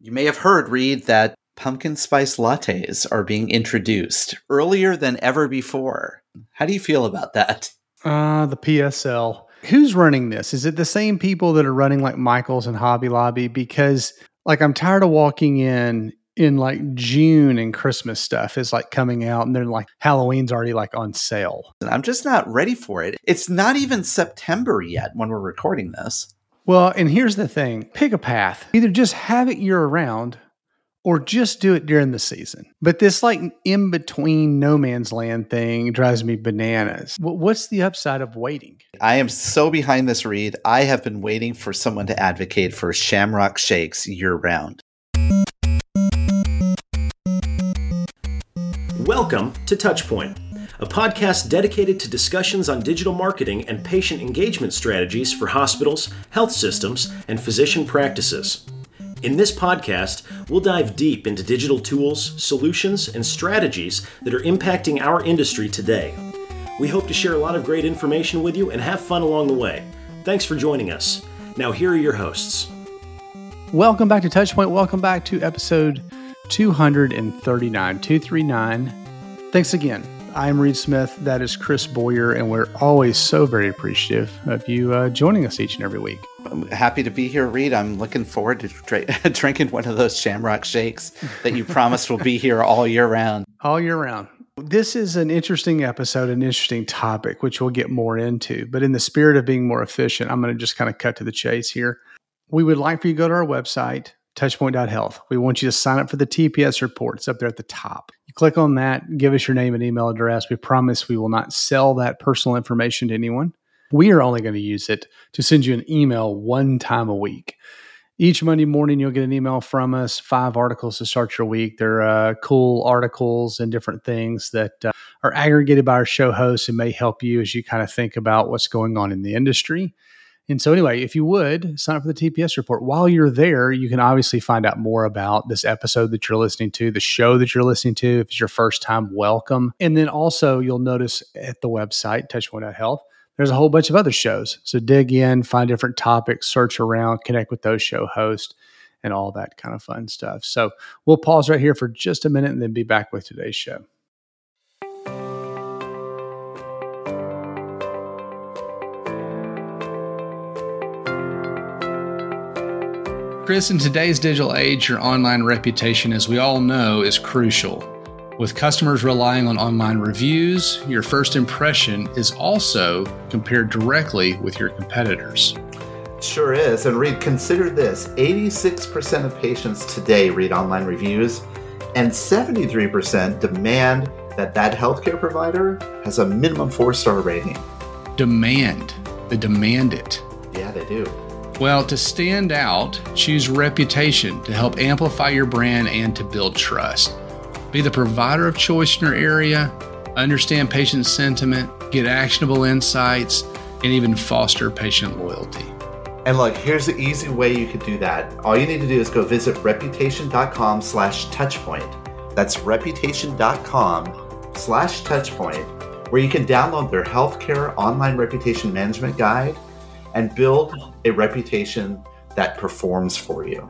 You may have heard, Reed, that pumpkin spice lattes are being introduced earlier than ever before. How do you feel about that? The PSL. Who's running this? Is it the same people that are running like Michael's and Hobby Lobby? Because I'm tired of walking in like June and Christmas stuff is like coming out and then like Halloween's already like on sale. And I'm just not ready for it. It's not even September yet when we're recording this. Well, and here's the thing. Pick a path. Either just have it year round or just do it during the season. But this like in between no man's land thing drives me bananas. What's the upside of waiting? I am so behind this, Reed. I have been waiting for someone to advocate for Shamrock Shakes year round. Welcome to Touchpoint, a podcast dedicated to discussions on digital marketing and patient engagement strategies for hospitals, health systems, and physician practices. In this podcast, we'll dive deep into digital tools, solutions, and strategies that are impacting our industry today. We hope to share a lot of great information with you and have fun along the way. Thanks for joining us. Now, here are your hosts. Welcome back to Touchpoint. Welcome back to episode 239. Thanks again. I'm Reed Smith. That is Chris Boyer, and we're always so very appreciative of you joining us each and every week. I'm happy to be here, Reed. I'm looking forward to drinking one of those Shamrock Shakes that you promised will be here all year round. All year round. This is an interesting episode, an interesting topic, which we'll get more into. But in the spirit of being more efficient, I'm going to just kind of cut to the chase here. We would like for you to go to our website, touchpoint.health. We want you to sign up for the TPS report. It's up there at the top. You click on that, give us your name and email address. We promise we will not sell that personal information to anyone. We are only going to use it to send you an email one time a week. Each Monday morning, you'll get an email from us, 5 articles to start your week. They're cool articles and different things that are aggregated by our show hosts and may help you as you kind of think about what's going on in the industry. And so anyway, if you would, sign up for the TPS report. While you're there, you can obviously find out more about this episode that you're listening to, the show that you're listening to. If it's your first time, welcome. And then also you'll notice at the website, touchpoint.health, there's a whole bunch of other shows. So dig in, find different topics, search around, connect with those show hosts, and all that kind of fun stuff. So we'll pause right here for just a minute and then be back with today's show. Chris, in today's digital age, your online reputation, as we all know, is crucial. With customers relying on online reviews, your first impression is also compared directly with your competitors. Sure is. And Reed, consider this. 86% of patients today read online reviews, and 73% demand that healthcare provider has a minimum 4-star rating. Demand. They demand it. Yeah, they do. Well, to stand out, choose reputation to help amplify your brand and to build trust. Be the provider of choice in your area, understand patient sentiment, get actionable insights, and even foster patient loyalty. And look, here's the easy way you could do that. All you need to do is go visit reputation.com/touchpoint. That's reputation.com/touchpoint, where you can download their healthcare online reputation management guide and build a reputation that performs for you.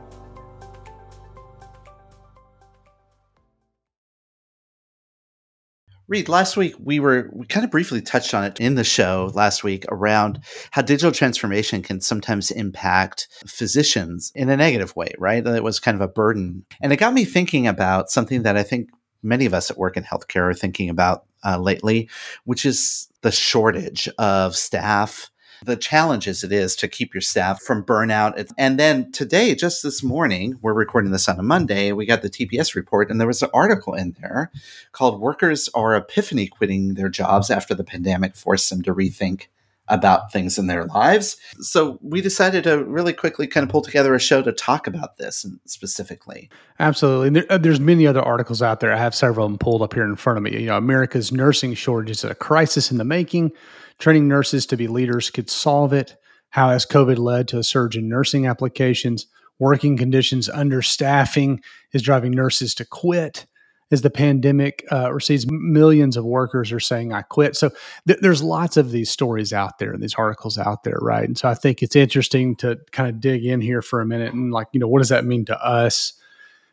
Reed, last week we kind of briefly touched on it in the show last week around how digital transformation can sometimes impact physicians in a negative way, right? That it was kind of a burden. And it got me thinking about something that I think many of us that work in healthcare are thinking about lately, which is the shortage of staff, the challenges it is to keep your staff from burnout. And then today, just this morning, we're recording this on a Monday, we got the TPS report, and there was an article in there called "Workers Are Epiphany Quitting Their Jobs After the Pandemic Forced Them to Rethink About Things in Their Lives." So we decided to really quickly kind of pull together a show to talk about this specifically. Absolutely. There's many other articles out there. I have several of them pulled up here in front of me. America's nursing shortage is a crisis in the making. Training nurses to be leaders could solve it. How has COVID led to a surge in nursing applications? Working conditions, understaffing is driving nurses to quit. As the pandemic recedes, millions of workers are saying, "I quit." So there's lots of these stories out there and these articles out there, right? And so I think it's interesting to kind of dig in here for a minute and what does that mean to us?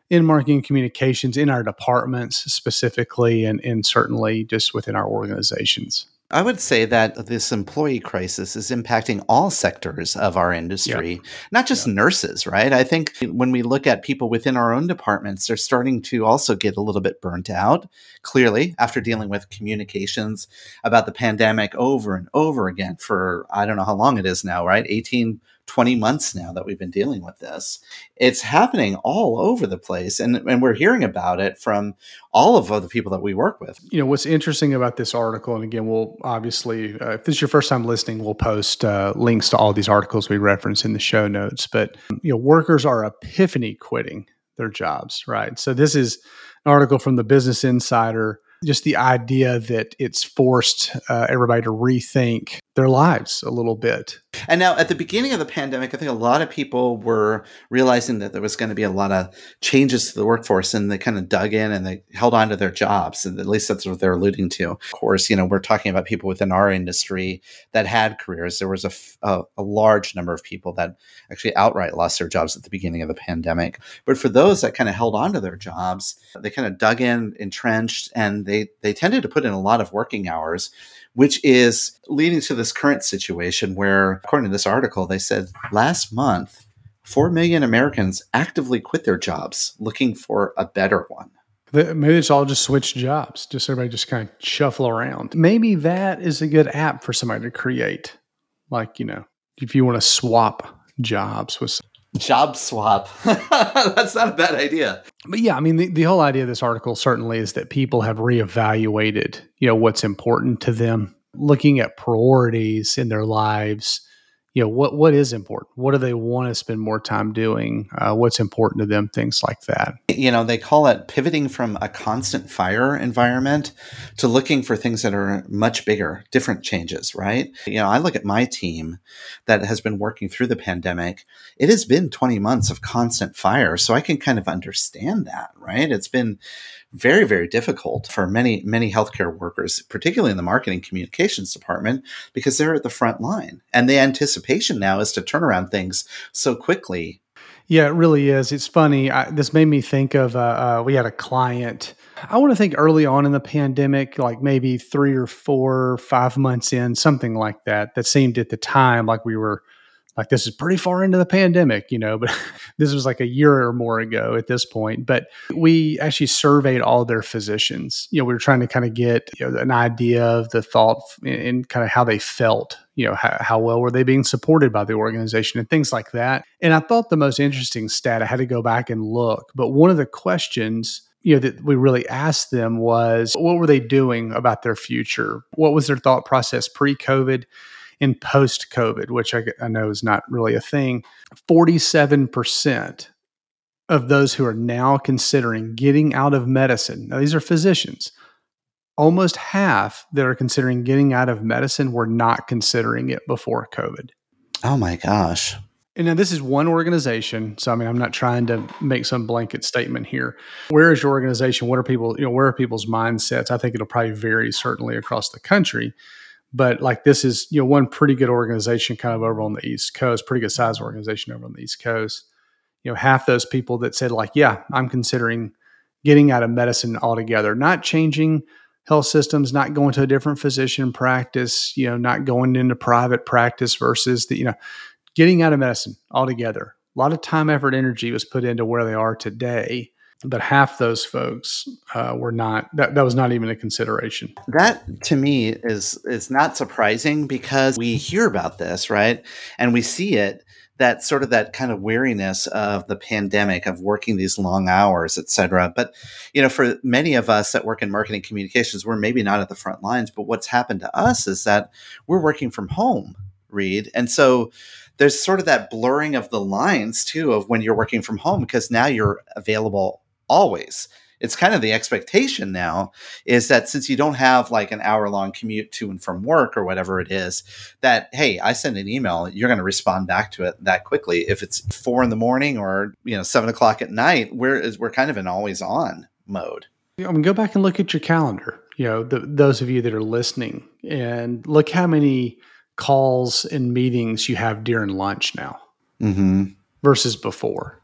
in marketing communications, in our departments specifically, and certainly just within our organizations? I would say that this employee crisis is impacting all sectors of our industry, not just nurses, right? I think when we look at people within our own departments, they're starting to also get a little bit burnt out, clearly, after dealing with communications about the pandemic over and over again for, I don't know how long it is now, right? 18, 20 months now that we've been dealing with this. It's happening all over the place. And we're hearing about it from all of the people that we work with. What's interesting about this article, and again, we'll obviously, if this is your first time listening, we'll post links to all these articles we reference in the show notes. But, workers are epiphany quitting their jobs, right? So this is an article from the Business Insider, just the idea that it's forced everybody to rethink their lives a little bit. And now at the beginning of the pandemic, I think a lot of people were realizing that there was going to be a lot of changes to the workforce, and they kind of dug in and they held on to their jobs. And at least that's what they're alluding to. Of course, we're talking about people within our industry that had careers. There was a large number of people that actually outright lost their jobs at the beginning of the pandemic. But for those that kind of held on to their jobs, they kind of dug in, entrenched, and they tended to put in a lot of working hours, which is leading to this current situation where, according to this article, they said last month, 4 million Americans actively quit their jobs looking for a better one. Maybe it's all just switch jobs, just everybody just kind of shuffle around. Maybe that is a good app for somebody to create. Like, if you want to swap jobs with Job swap. That's not a bad idea. But yeah, I mean, the whole idea of this article certainly is that people have reevaluated, what's important to them, looking at priorities in their lives. What is important? What do they want to spend more time doing? What's important to them? Things like that. They call it pivoting from a constant fire environment to looking for things that are much bigger, different changes, right? I look at my team that has been working through the pandemic. It has been 20 months of constant fire. So I can kind of understand that, right? It's been very, very difficult for many, many healthcare workers, particularly in the marketing communications department, because they're at the front line. And the anticipation now is to turn around things so quickly. Yeah, it really is. It's funny. This made me think of, we had a client, I want to think early on in the pandemic, like maybe 3 or 4, 5 months in, something like that, that seemed at the time like we were like, this is pretty far into the pandemic, but this was like a year or more ago at this point. But we actually surveyed all their physicians. We were trying to kind of get an idea of the thought and kind of how they felt, how well were they being supported by the organization and things like that. And I thought the most interesting stat, I had to go back and look, but one of the questions that we really asked them was, what were they doing about their future? What was their thought process pre-COVID? In post-COVID, which I know is not really a thing, 47% of those who are now considering getting out of medicine, now these are physicians, almost half that are considering getting out of medicine were not considering it before COVID. Oh my gosh. And now this is one organization. So, I'm not trying to make some blanket statement here. Where is your organization? What are people, where are people's mindsets? I think it'll probably vary certainly across the country. But like this is, one pretty good organization kind of over on the East Coast, pretty good size organization over on the East Coast. Half those people that said like, yeah, I'm considering getting out of medicine altogether, not changing health systems, not going to a different physician practice, not going into private practice versus getting out of medicine altogether. A lot of time, effort, energy was put into where they are today. But half those folks were not, that was not even a consideration. That to me is not surprising because we hear about this, right? And we see it, that sort of that kind of weariness of the pandemic, of working these long hours, et cetera. But, for many of us that work in marketing communications, we're maybe not at the front lines, but what's happened to us is that we're working from home, Reed. And so there's sort of that blurring of the lines too, of when you're working from home, because now you're available always. It's kind of the expectation now is that since you don't have like an hour-long commute to and from work or whatever it is, that, hey, I send an email, you're going to respond back to it that quickly. If it's 4 a.m. or 7 o'clock at night, we're kind of in always on mode. Go back and look at your calendar, those of you that are listening, and look how many calls and meetings you have during lunch now versus before.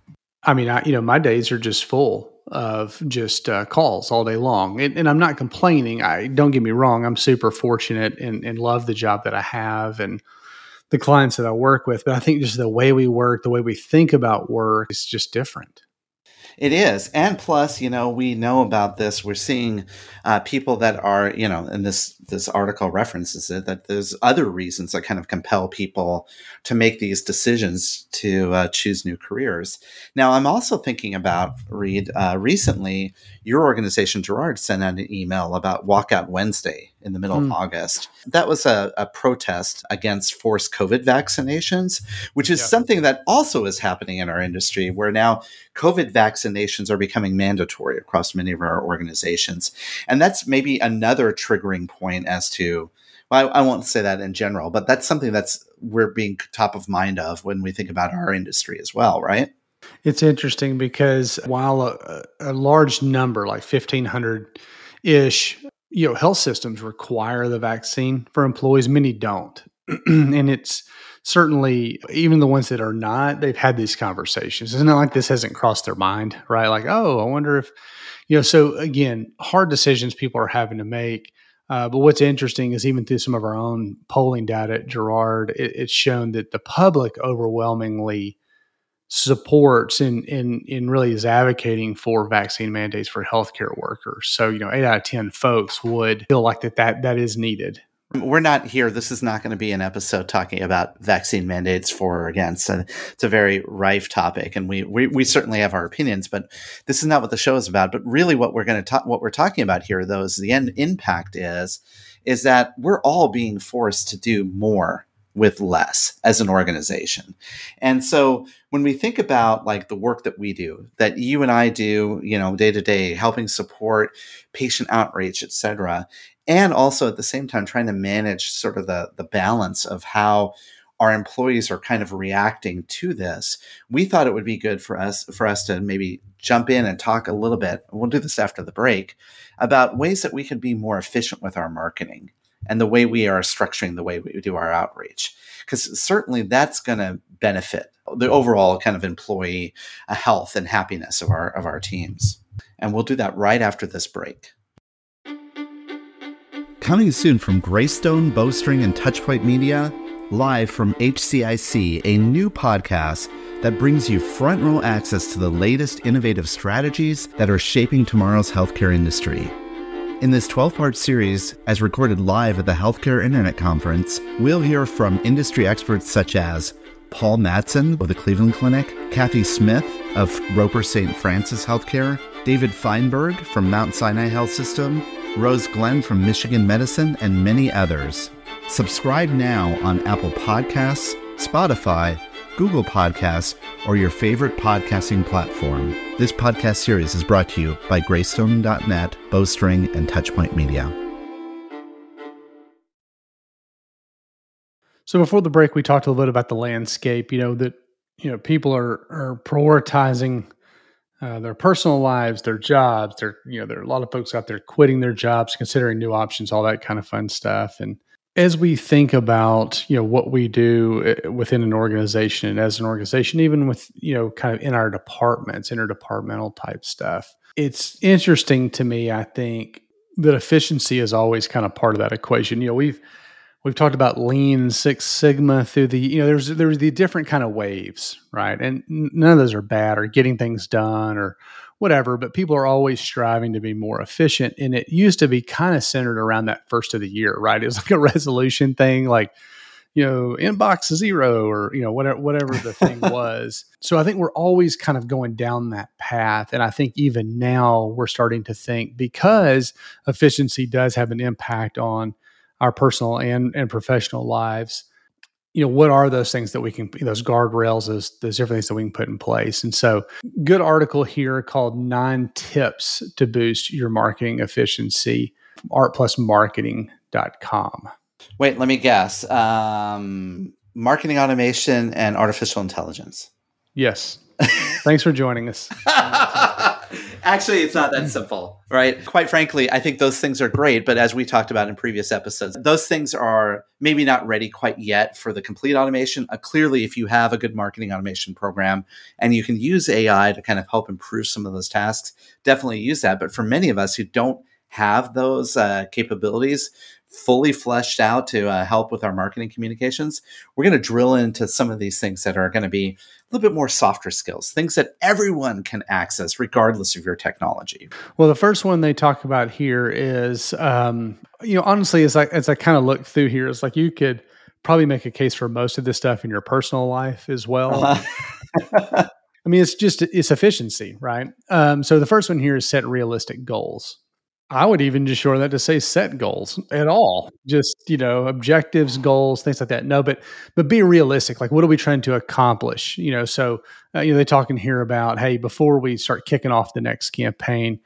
I mean, my days are just full of just calls all day long, and I'm not complaining. Don't get me wrong. I'm super fortunate and love the job that I have and the clients that I work with. But I think just the way we work, the way we think about work is just different. It is. And plus, we know about this. We're seeing people that are, and this article references it, that there's other reasons that kind of compel people to make these decisions to choose new careers. Now, I'm also thinking about, Reed, recently, your organization, Gerard, sent out an email about Walkout Wednesday in the middle of August. That was a protest against forced COVID vaccinations, which is something that also is happening in our industry, where now COVID vaccinations are becoming mandatory across many of our organizations. And that's maybe another triggering point as to, well, I won't say that in general, but that's something we're being top of mind of when we think about our industry as well, right? It's interesting because while a large number, like 1,500-ish, health systems require the vaccine for employees, many don't. And it's certainly, even the ones that are not, they've had these conversations. It's not like this hasn't crossed their mind, right? Like, oh, I wonder if, so again, hard decisions people are having to make. But what's interesting is even through some of our own polling data at Gerard, it's shown that the public overwhelmingly supports and really is advocating for vaccine mandates for healthcare workers. So, 8 out of 10 folks would feel like that is needed. We're not here. This is not going to be an episode talking about vaccine mandates for or against. It's a very rife topic, and we certainly have our opinions, but this is not what the show is about. But really what we're talking about here, though, is the end impact is that we're all being forced to do more with less as an organization. And so when we think about like the work that we do, that you and I do, day to day, helping support patient outreach, et cetera, and also at the same time trying to manage sort of the balance of how our employees are kind of reacting to this, we thought it would be good for us to maybe jump in and talk a little bit, we'll do this after the break, about ways that we can be more efficient with our marketing and the way we are structuring the way we do our outreach. Because certainly that's going to benefit the overall kind of employee health and happiness of our teams. And we'll do that right after this break. Coming soon from Greystone, Bowstring, and Touchpoint Media, live from HCIC, a new podcast that brings you front row access to the latest innovative strategies that are shaping tomorrow's healthcare industry. In this 12-part series, as recorded live at the Healthcare Internet Conference, we'll hear from industry experts such as Paul Mattson of the Cleveland Clinic, Kathy Smith of Roper St. Francis Healthcare, David Feinberg from Mount Sinai Health System, Rose Glenn from Michigan Medicine, and many others. Subscribe now on Apple Podcasts, Spotify, Google Podcasts, or your favorite podcasting platform. This podcast series is brought to you by Greystone.net, Bowstring, and Touchpoint Media. So before the break, we talked a little bit about the landscape, that people are prioritizing their personal lives, their jobs. There are a lot of folks out there quitting their jobs, considering new options, all that kind of fun stuff. And as we think about, what we do within an organization and as an organization, even with, kind of in our departments, interdepartmental type stuff, it's interesting to me, I think, that efficiency is always kind of part of that equation. We've talked about Lean, Six Sigma through the, there's the different kind of waves, right? And none of those are bad or getting things done or whatever, but people are always striving to be more efficient. And it used to be kind of centered around that first of the year, right? It was like a resolution thing, like, inbox 0 or, whatever the thing was. So I think we're always kind of going down that path. And I think even now we're starting to think, because efficiency does have an impact on our personal and professional lives, what are those things that we can, those guardrails, those different things that we can put in place. And so good article here called 9 Tips to Boost Your Marketing Efficiency, artplusmarketing.com. Wait, let me guess. Marketing automation and artificial intelligence. Yes. Thanks for joining us. Actually, it's not that simple, right? Quite frankly, I think those things are great. But as we talked about in previous episodes, those things are maybe not ready quite yet for the complete automation. Clearly, if you have a good marketing automation program and you can use AI to kind of help improve some of those tasks, definitely use that. But for many of us who don't have those capabilities fully fleshed out to help with our marketing communications, we're going to drill into some of these things that are going to be a little bit more softer skills, things that everyone can access regardless of your technology. Well, the first one they talk about here is, honestly, as I kind of look through here, it's like you could probably make a case for most of this stuff in your personal life as well. Uh-huh. I mean, it's efficiency, right? So the first one here is set realistic goals. I would even just shorten that to say set goals at all. Just, objectives, goals, things like that. No, but be realistic. Like, what are we trying to accomplish? So they talk in here about, hey, before we start kicking off the next campaign,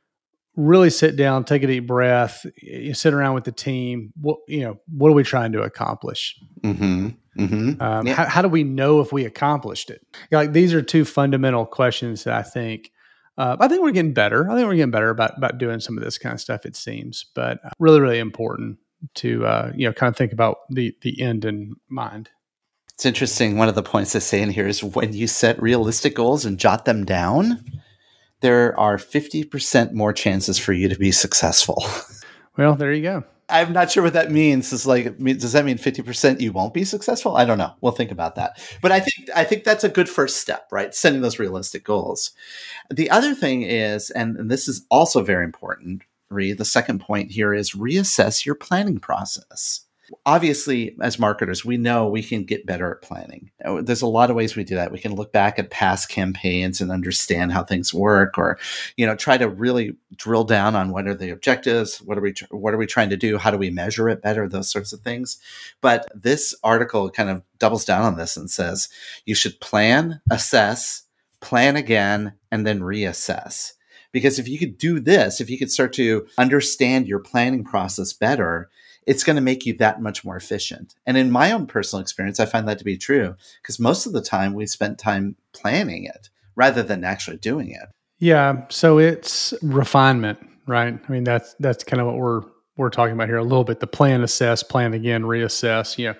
really sit down, take a deep breath, you sit around with the team. What are we trying to accomplish? Mm-hmm. Mm-hmm. Yeah. How do we know if we accomplished it? Like, these are two fundamental questions that I think we're getting better. I think we're getting better about doing some of this kind of stuff, it seems, but really, really important to, kind of think about the end in mind. It's interesting. One of the points they say in here is when you set realistic goals and jot them down, there are 50% more chances for you to be successful. Well, there you go. I'm not sure what that means. It's like, does that mean 50% you won't be successful? I don't know. We'll think about that. But I think that's a good first step, right? Setting those realistic goals. The other thing is, and this is also very important, the second point here is reassess your planning process. Obviously, as marketers, we know we can get better at planning. There's a lot of ways we do that. We can look back at past campaigns and understand how things work, or, try to really drill down on what are the objectives, what are we trying to do, how do we measure it better, those sorts of things. But this article kind of doubles down on this and says you should plan, assess, plan again, and then reassess. Because if you could do this, if you could start to understand your planning process better, it's going to make you that much more efficient. And in my own personal experience, I find that to be true because most of the time we spent time planning it rather than actually doing it. Yeah. So it's refinement, right? I mean, that's kind of what we're talking about here a little bit. The plan, assess, plan again, reassess.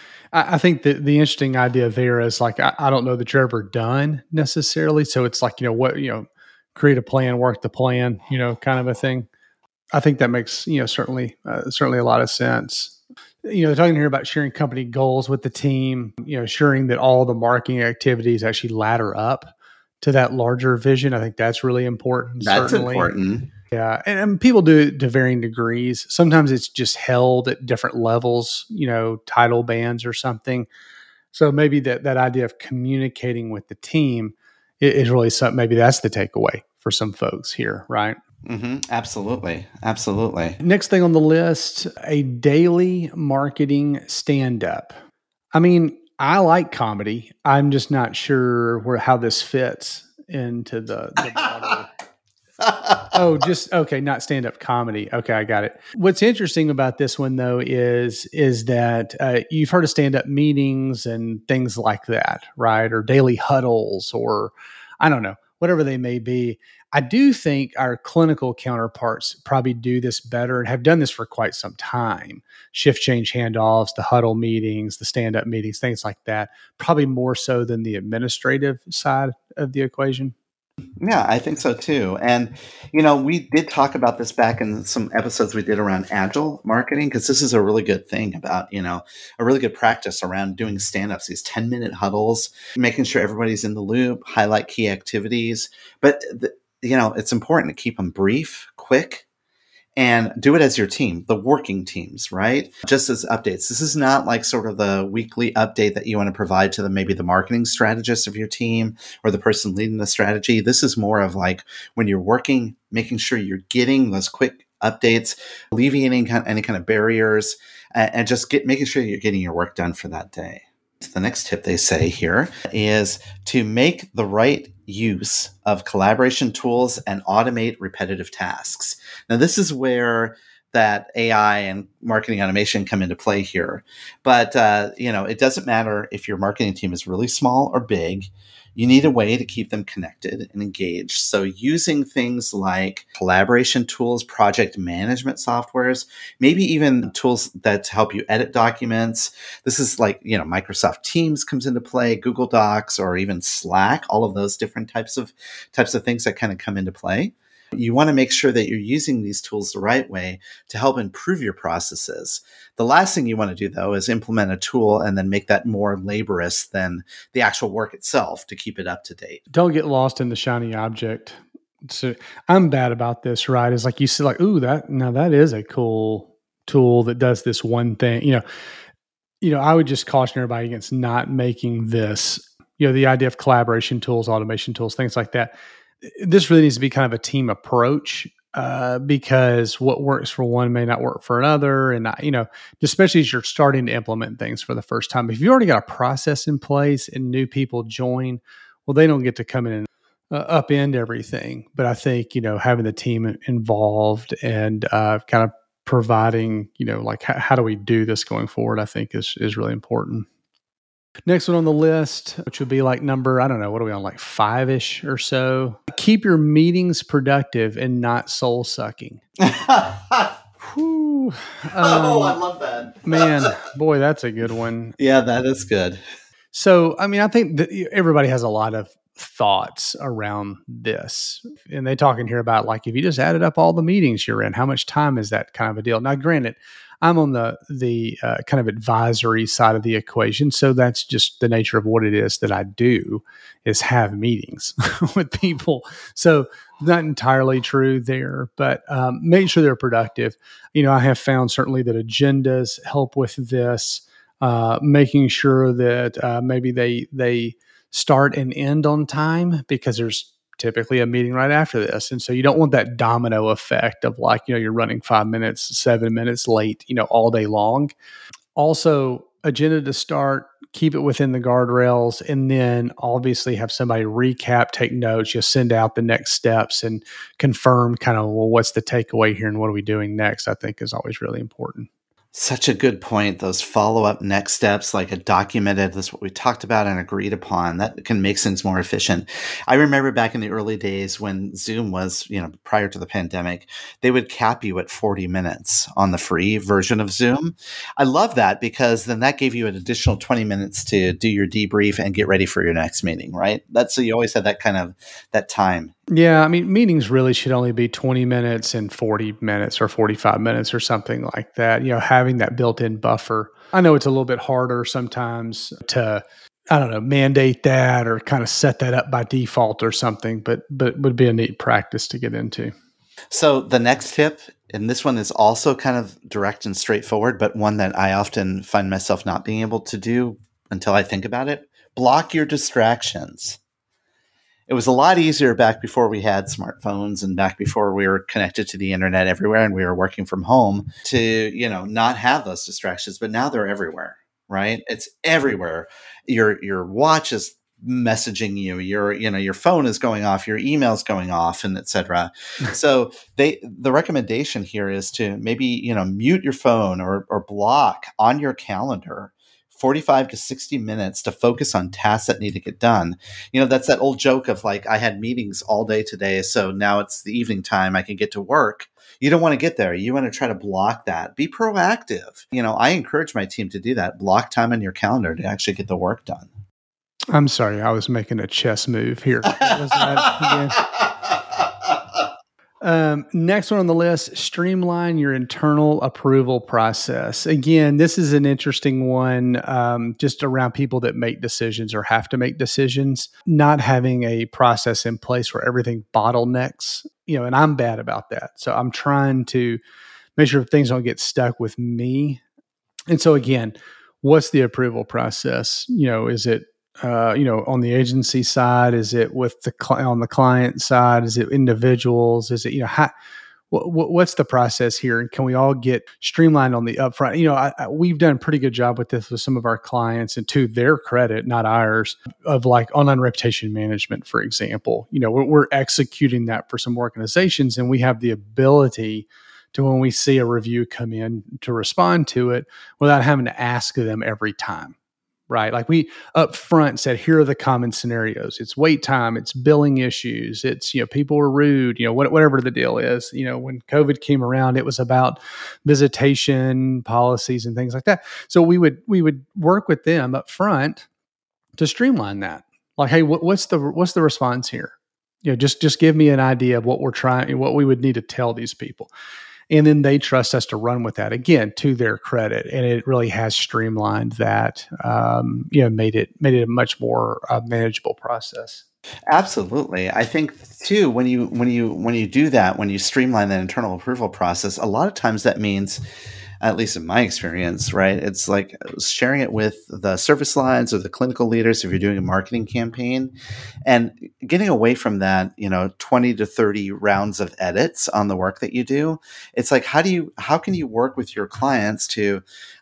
I think that the interesting idea there is like, I don't know that you're ever done necessarily. So it's like, create a plan, work the plan, kind of a thing. I think that makes, certainly a lot of sense. They're talking here about sharing company goals with the team, ensuring that all the marketing activities actually ladder up to that larger vision. I think that's really important. That's certainly. Important. Yeah. And people do it to varying degrees. Sometimes it's just held at different levels, title bands or something. So maybe that idea of communicating with the team is really something, maybe that's the takeaway for some folks here, right? Mm-hmm. Absolutely. Absolutely. Next thing on the list, a daily marketing stand-up. I mean, I like comedy. I'm just not sure how this fits into the broader. Not stand-up comedy. Okay, I got it. What's interesting about this one, though, is that you've heard of stand-up meetings and things like that, right? Or daily huddles, or I don't know, whatever they may be. I do think our clinical counterparts probably do this better and have done this for quite some time. Shift change handoffs, the huddle meetings, the stand-up meetings, things like that, probably more so than the administrative side of the equation. Yeah, I think so too. And, we did talk about this back in some episodes we did around agile marketing, because this is a really good thing about, a really good practice around doing stand-ups, these 10-minute huddles, making sure everybody's in the loop, highlight key activities. But, it's important to keep them brief, quick, and do it as your team, the working teams, right? Just as updates. This is not like sort of the weekly update that you want to provide to maybe the marketing strategist of your team or the person leading the strategy. This is more of like when you're working, making sure you're getting those quick updates, alleviating any kind of barriers, and just making sure you're getting your work done for that day. The next tip they say here is to make the right use of collaboration tools and automate repetitive tasks. Now, this is where that AI and marketing automation come into play here. But, it doesn't matter if your marketing team is really small or big. You need a way to keep them connected and engaged. So using things like collaboration tools, project management softwares, maybe even tools that help you edit documents. This is like, Microsoft Teams comes into play, Google Docs, or even Slack, all of those different types of things that kind of come into play. You want to make sure that you're using these tools the right way to help improve your processes. The last thing you want to do, though, is implement a tool and then make that more laborious than the actual work itself to keep it up to date. Don't get lost in the shiny object. So I'm bad about this, right? It's like you see, like, ooh, that is a cool tool that does this one thing. I would just caution everybody against not making this, the idea of collaboration tools, automation tools, things like that. This really needs to be kind of a team approach, because what works for one may not work for another. And, especially as you're starting to implement things for the first time, if you already got a process in place and new people join, well, they don't get to come in and upend everything. But I think, having the team involved and kind of providing, like how do we do this going forward, I think is really important. Next one on the list, which would be like number, I don't know, what are we on, like 5-ish or so? Keep your meetings productive and not soul sucking. Oh, I love that. Man, boy, that's a good one. Yeah, that is good. So, I think that everybody has a lot of thoughts around this. And they talk in here about, like, if you just added up all the meetings you're in, how much time is that kind of a deal? Now, granted, I'm on the kind of advisory side of the equation. So that's just the nature of what it is that I do, is have meetings with people. So not entirely true there, but make sure they're productive. I have found certainly that agendas help with this, making sure that maybe they start and end on time, because there's typically a meeting right after this. And so you don't want that domino effect of, like, you're running 5 minutes, 7 minutes late, all day long. Also, agenda to start, keep it within the guardrails, and then obviously have somebody recap, take notes, just send out the next steps and confirm kind of, well, what's the takeaway here and what are we doing next, I think is always really important. Such a good point. Those follow-up next steps, like a documented, this is what we talked about and agreed upon, that can make things more efficient. I remember back in the early days when Zoom was, prior to the pandemic, they would cap you at 40 minutes on the free version of Zoom. I love that, because then that gave you an additional 20 minutes to do your debrief and get ready for your next meeting, right? So you always had that kind of, that time. Yeah, meetings really should only be 20 minutes and 40 minutes or 45 minutes or something like that. Having that built-in buffer. I know it's a little bit harder sometimes to, mandate that or kind of set that up by default or something, but would be a neat practice to get into. So the next tip, and this one is also kind of direct and straightforward, but one that I often find myself not being able to do until I think about it: block your distractions. It was a lot easier back before we had smartphones and back before we were connected to the internet everywhere and we were working from home to, not have those distractions. But now they're everywhere, right? It's everywhere. Your watch is messaging you, your phone is going off, your email's going off, and et cetera. So the recommendation here is to maybe, mute your phone or block on your calendar 45 to 60 minutes to focus on tasks that need to get done. That's that old joke of, like, I had meetings all day today, so now it's the evening time, I can get to work. You don't want to get there. You want to try to block that. Be proactive. I encourage my team to do that. Block time in your calendar to actually get the work done. I'm sorry, I was making a chess move here. What was that again? Next one on the list, streamline your internal approval process. Again, this is an interesting one, just around people that make decisions or have to make decisions, not having a process in place where everything bottlenecks, and I'm bad about that. So I'm trying to make sure things don't get stuck with me. And so again, what's the approval process? Is it on the agency side? Is it with on the client side? Is it individuals? Is it, what's the process here? And can we all get streamlined on the upfront? We've done a pretty good job with this with some of our clients, and to their credit, not ours, of like online reputation management, for example. We're executing that for some organizations, and we have the ability to, when we see a review come in, to respond to it without having to ask them every time. right? Like we up front said, here are the common scenarios. It's wait time, it's billing issues, it's, people were rude, whatever the deal is. When COVID came around, it was about visitation policies and things like that. So we would work with them up front to streamline that. Like, hey, what's the response here? Just give me an idea of what we would need to tell these people. And then they trust us to run with that, again, to their credit. And it really has streamlined that, made it a much more manageable process. Absolutely. I think too, when you do that, when you streamline that internal approval process, a lot of times that means, at least in my experience, right? It's like sharing it with the service lines or the clinical leaders if you're doing a marketing campaign, and getting away from that, 20 to 30 rounds of edits on the work that you do. It's like, how can you work with your clients to,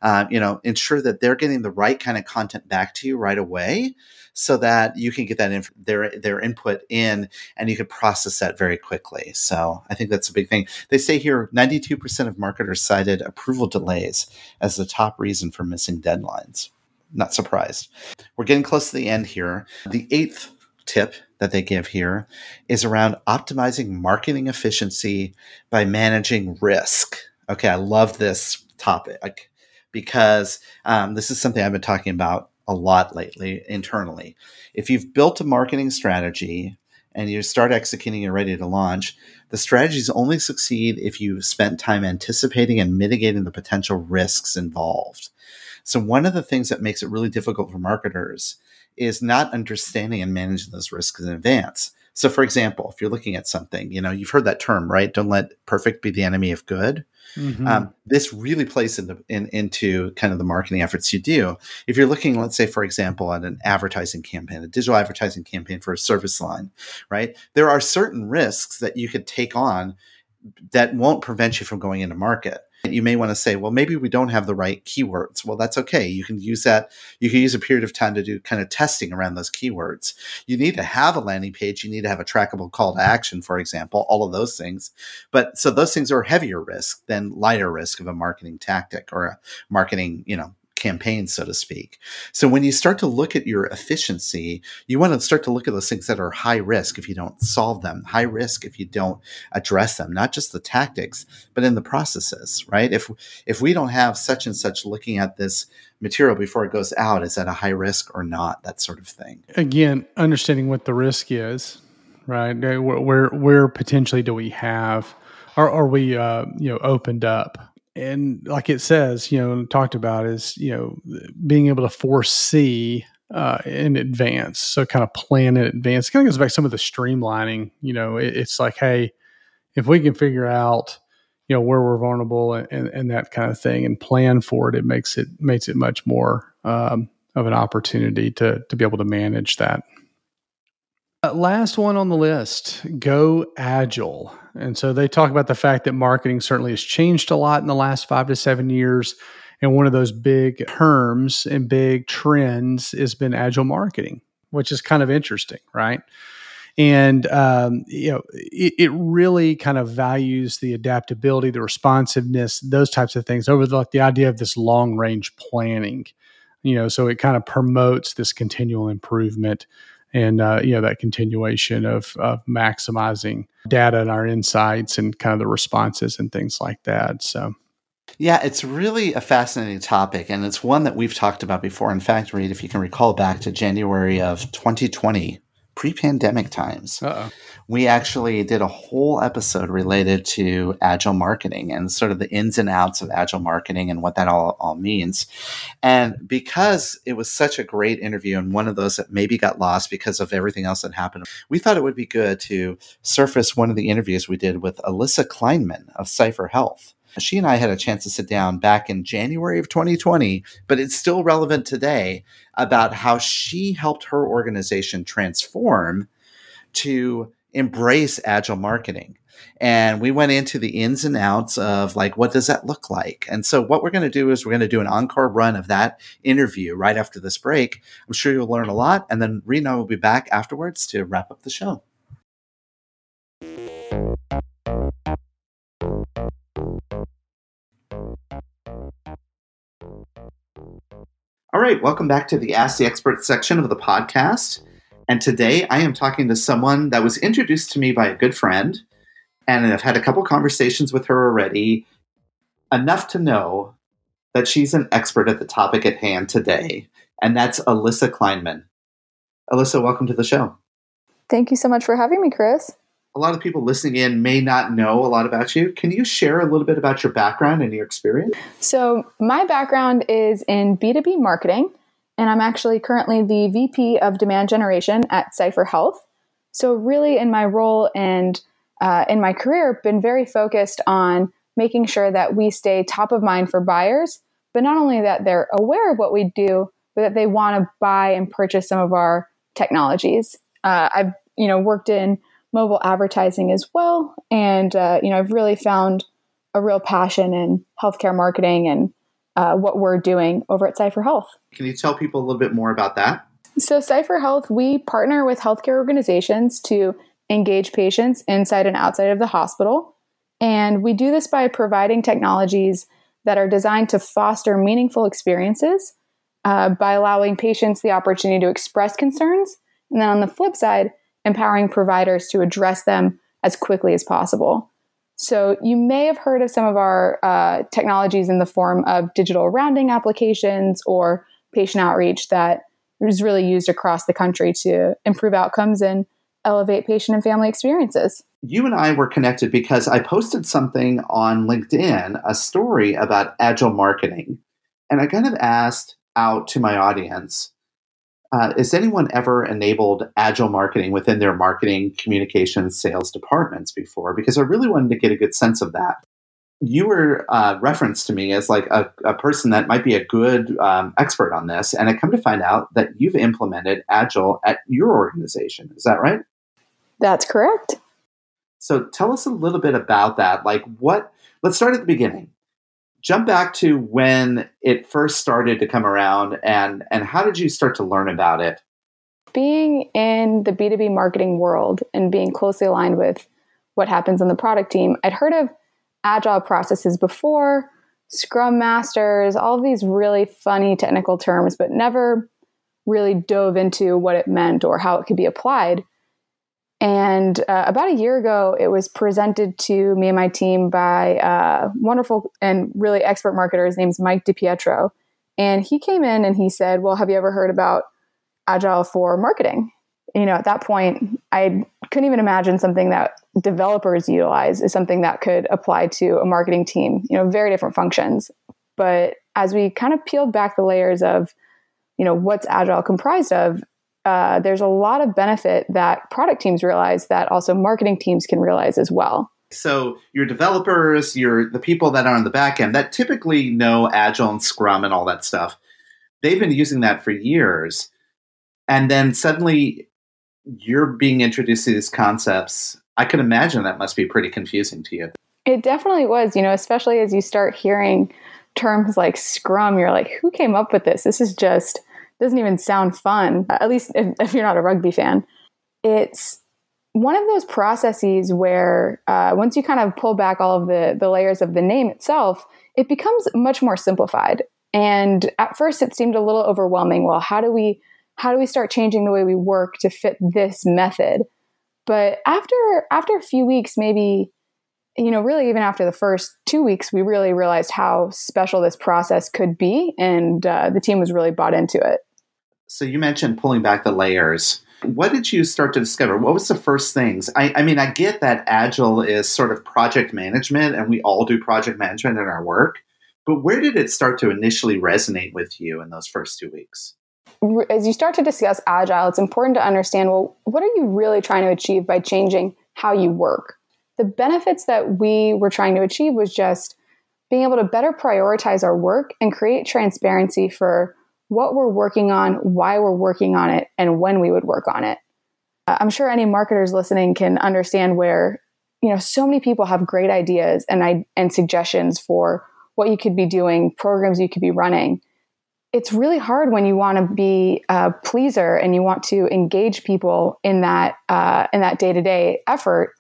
ensure that they're getting the right kind of content back to you right away, so that you can get that their input in, and you can process that very quickly. So I think that's a big thing. They say here 92% of marketers cited approval delays as the top reason for missing deadlines. Not surprised. We're getting close to the end here. The 8th tip that they give here is around optimizing marketing efficiency by managing risk. Okay, I love this topic because this is something I've been talking about a lot lately internally. If you've built a marketing strategy and you start executing and ready to launch, the strategies only succeed if you've spent time anticipating and mitigating the potential risks involved. So one of the things that makes it really difficult for marketers is not understanding and managing those risks in advance. So for example, if you're looking at something, you've heard that term, right? Don't let perfect be the enemy of good. Mm-hmm. This really plays into kind of the marketing efforts you do. If you're looking, let's say, for example, at an advertising campaign, a digital advertising campaign for a service line, right? There are certain risks that you could take on that won't prevent you from going into market. You may want to say, well, maybe we don't have the right keywords. Well, that's okay. You can use that. You can use a period of time to do kind of testing around those keywords. You need to have a landing page. You need to have a trackable call to action, for example, all of those things. But so those things are heavier risk than lighter risk of a marketing tactic or a marketing, campaign, so to speak. So when you start to look at your efficiency, you want to start to look at those things that are high risk if you don't solve them, high risk if you don't address them, not just the tactics, but in the processes, right? If we don't have such and such looking at this material before it goes out, is that a high risk or not? That sort of thing. Again, understanding what the risk is, right? Where potentially do we have, or are we, opened up? And like it says, talked about is, being able to foresee in advance. So kind of plan in advance. It kind of goes back to some of the streamlining. It's like, hey, if we can figure out, where we're vulnerable and that kind of thing, and plan for it, it makes it much more of an opportunity to be able to manage that. Last one on the list, go agile. And so they talk about the fact that marketing certainly has changed a lot in the last 5 to 7 years. And one of those big terms and big trends has been agile marketing, which is kind of interesting, right? And, it really kind of values the adaptability, the responsiveness, those types of things over the idea of this long range planning, so it kind of promotes this continual improvement and, that continuation of maximizing data and our insights and kind of the responses and things like that. So. Yeah, it's really a fascinating topic, and it's one that we've talked about before. In fact, Reed, if you can recall back to January of 2020, pre-pandemic times, we actually did a whole episode related to agile marketing and sort of the ins and outs of agile marketing and what that all means. And because it was such a great interview and one of those that maybe got lost because of everything else that happened, we thought it would be good to surface one of the interviews we did with Alyssa Kleinman of Cypher Health. She and I had a chance to sit down back in January of 2020, but it's still relevant today, about how she helped her organization transform to embrace agile marketing. And we went into the ins and outs of like, what does that look like? And so what we're going to do is we're going to do an encore run of that interview right after this break. I'm sure you'll learn a lot. And then Rena will be back afterwards to wrap up the show. All right, welcome back to the Ask the Expert section of the podcast. And today I am talking to someone that was introduced to me by a good friend, and I've had a couple conversations with her already, enough to know that she's an expert at the topic at hand today, and that's Alyssa Kleinman. Alyssa, welcome to the show. Thank you so much for having me, Chris. A lot of people listening in may not know a lot about you. Can you share a little bit about your background and your experience? So my background is in B2B marketing, and I'm actually currently the VP of Demand Generation at Cipher Health. So really in my role and in my career, been very focused on making sure that we stay top of mind for buyers, but not only that they're aware of what we do, but that they want to buy and purchase some of our technologies. I've worked in mobile advertising as well. And, I've really found a real passion in healthcare marketing and what we're doing over at Cipher Health. Can you tell people a little bit more about that? So Cipher Health, we partner with healthcare organizations to engage patients inside and outside of the hospital. And we do this by providing technologies that are designed to foster meaningful experiences by allowing patients the opportunity to express concerns. And then on the flip side, empowering providers to address them as quickly as possible. So you may have heard of some of our technologies in the form of digital rounding applications or patient outreach that is really used across the country to improve outcomes and elevate patient and family experiences. You and I were connected because I posted something on LinkedIn, a story about agile marketing. And I kind of asked out to my audience, has anyone ever enabled agile marketing within their marketing, communications, sales departments before? Because I really wanted to get a good sense of that. You were referenced to me as like a person that might be a good expert on this. And I come to find out that you've implemented agile at your organization. Is that right? That's correct. So tell us a little bit about that. Let's start at the beginning. Jump back to when it first started to come around and how did you start to learn about it? Being in the B2B marketing world and being closely aligned with what happens on the product team, I'd heard of agile processes before, Scrum Masters, all of these really funny technical terms, but never really dove into what it meant or how it could be applied. And about a year ago, it was presented to me and my team by a wonderful and really expert marketer. His name's Mike DiPietro. And he came in and he said, well, have you ever heard about Agile for marketing? At that point, I couldn't even imagine something that developers utilize is something that could apply to a marketing team, very different functions. But as we kind of peeled back the layers of, what's Agile comprised of, there's a lot of benefit that product teams realize that also marketing teams can realize as well. So your developers, the people that are on the back end that typically know Agile and Scrum and all that stuff, they've been using that for years. And then suddenly you're being introduced to these concepts. I can imagine that must be pretty confusing to you. It definitely was, especially as you start hearing terms like Scrum, you're like, who came up with this? This is just doesn't even sound fun, at least if you're not a rugby fan. It's one of those processes where once you kind of pull back all of the layers of the name itself, it becomes much more simplified. And at first it seemed a little overwhelming. Well, how do we start changing the way we work to fit this method? But after a few weeks, maybe, really even after the first 2 weeks, we really realized how special this process could be. And the team was really bought into it. So you mentioned pulling back the layers. What did you start to discover? What was the first things? I get that Agile is sort of project management, and we all do project management in our work. But where did it start to initially resonate with you in those first 2 weeks? As you start to discuss Agile, it's important to understand, well, what are you really trying to achieve by changing how you work? The benefits that we were trying to achieve was just being able to better prioritize our work and create transparency for what we're working on, why we're working on it, and when we would work on it. I'm sure any marketers listening can understand where, so many people have great ideas and suggestions for what you could be doing, programs you could be running. It's really hard when you want to be a pleaser and you want to engage people in that day-to-day effort.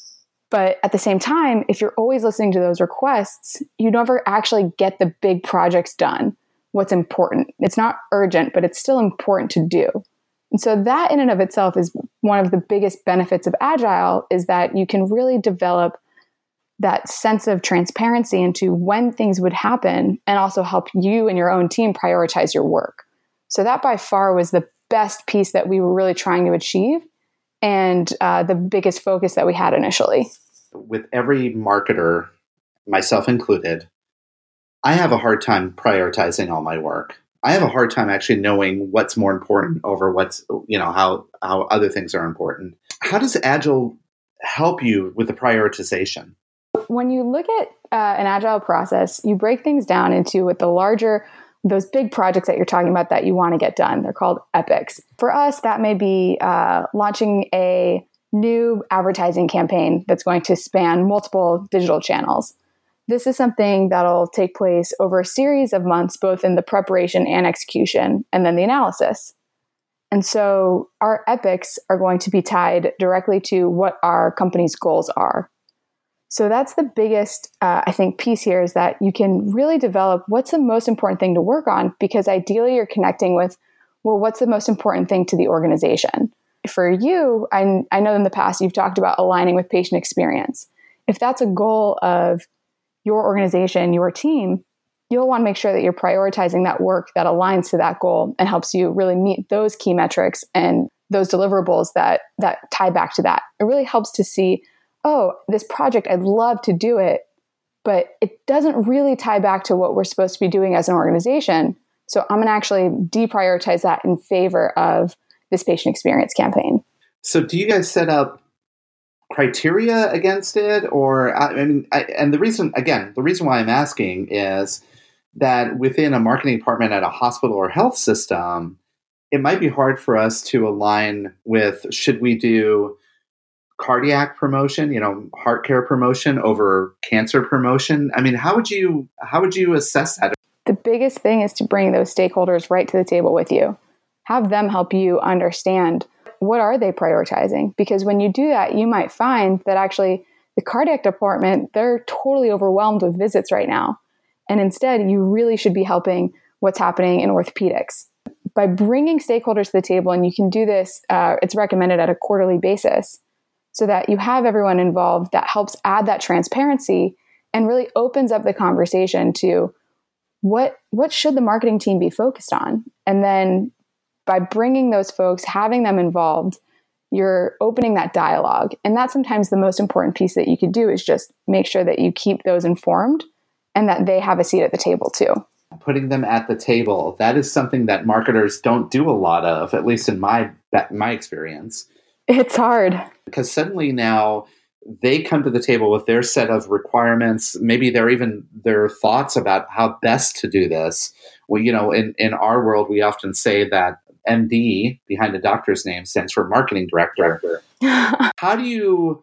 But at the same time, if you're always listening to those requests, you never actually get the big projects done. what's important. It's not urgent, but it's still important to do. And so that in and of itself is one of the biggest benefits of Agile, is that you can really develop that sense of transparency into when things would happen, and also help you and your own team prioritize your work. So that by far was the best piece that we were really trying to achieve, and the biggest focus that we had initially. With every marketer, myself included, I have a hard time prioritizing all my work. I have a hard time actually knowing what's more important over how other things are important. How does Agile help you with the prioritization? When you look at an Agile process, you break things down into those big projects that you're talking about that you want to get done. They're called epics. For us, that may be launching a new advertising campaign that's going to span multiple digital channels. This is something that'll take place over a series of months, both in the preparation and execution, and then the analysis. And so our epics are going to be tied directly to what our company's goals are. So that's the biggest, I think, piece here, is that you can really develop what's the most important thing to work on, because ideally you're connecting with, well, what's the most important thing to the organization? For you, I know in the past you've talked about aligning with patient experience. If that's a goal of your organization, your team, you'll want to make sure that you're prioritizing that work that aligns to that goal and helps you really meet those key metrics and those deliverables that tie back to that. It really helps to see, oh, this project, I'd love to do it, but it doesn't really tie back to what we're supposed to be doing as an organization. So I'm going to actually deprioritize that in favor of this patient experience campaign. So do you guys set up criteria against it? Or, and the reason why I'm asking is that within a marketing department at a hospital or health system, it might be hard for us to align with, should we do cardiac promotion, heart care promotion over cancer promotion? I mean, how would you assess that? The biggest thing is to bring those stakeholders right to the table with you. Have them help you understand, what are they prioritizing? Because when you do that, you might find that actually the cardiac department, they're totally overwhelmed with visits right now. And instead, you really should be helping what's happening in orthopedics. By bringing stakeholders to the table, and you can do this, it's recommended at a quarterly basis, so that you have everyone involved, that helps add that transparency and really opens up the conversation to what should the marketing team be focused on? And then by bringing those folks, having them involved, you're opening that dialogue. And that's sometimes the most important piece that you could do, is just make sure that you keep those informed and that they have a seat at the table too. Putting them at the table, that is something that marketers don't do a lot of, at least in my experience. It's hard. Because suddenly now they come to the table with their set of requirements. Maybe their thoughts about how best to do this. Well, in our world, we often say that MD behind the doctor's name stands for marketing director. How do you,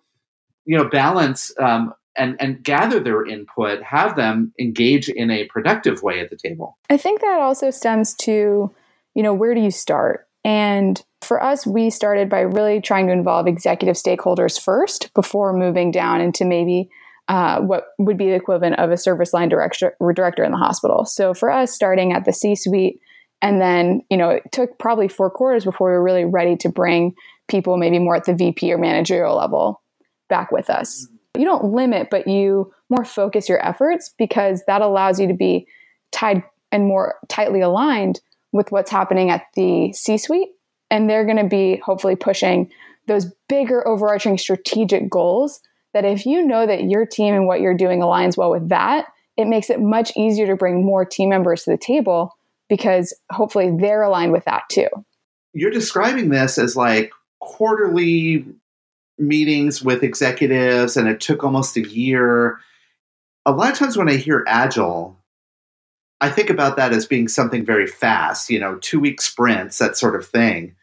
balance and gather their input, have them engage in a productive way at the table? I think that also stems to, where do you start? And for us, we started by really trying to involve executive stakeholders first before moving down into maybe what would be the equivalent of a service line director in the hospital. So for us, starting at the C-suite, and then, it took probably 4 quarters before we were really ready to bring people maybe more at the VP or managerial level back with us. You don't limit, but you more focus your efforts, because that allows you to be tied and more tightly aligned with what's happening at the C-suite. And they're going to be hopefully pushing those bigger overarching strategic goals that, if you know that your team and what you're doing aligns well with that, it makes it much easier to bring more team members to the table, because hopefully they're aligned with that too. You're describing this as like quarterly meetings with executives, and it took almost a year. A lot of times when I hear Agile, I think about that as being something very fast, 2-week sprints, that sort of thing.